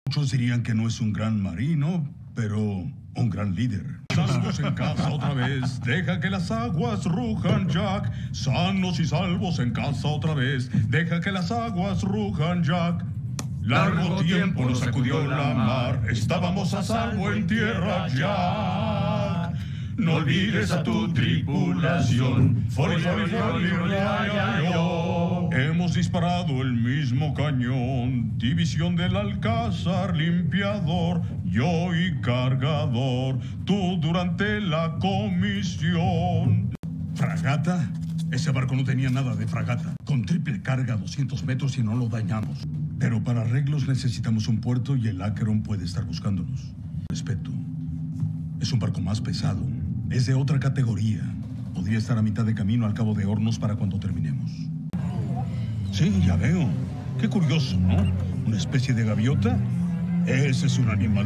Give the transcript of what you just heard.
Muchos dirían que no es un gran marino, pero un gran líder. Salvos en casa otra vez, deja que las aguas rujan, Jack. Sanos y salvos en casa otra vez, deja que las aguas rujan, Jack. Largo tiempo nos sacudió la mar, estábamos a salvo en tierra, Jack. No olvides a tu tripulación. Hemos disparado el mismo cañón. División del Alcázar, limpiador, yo y cargador, tú durante la comisión. ¿Fragata? Ese barco no tenía nada de fragata. Con triple carga, 200 metros y no lo dañamos. Pero para arreglos necesitamos un puerto y el Acheron puede estar buscándonos. Respeto. Es un barco más pesado. Es de otra categoría. Podría estar a mitad de camino al Cabo de Hornos para cuando terminemos. Sí, ya veo. Qué curioso, ¿no? ¿Una especie de gaviota? Ese es un animal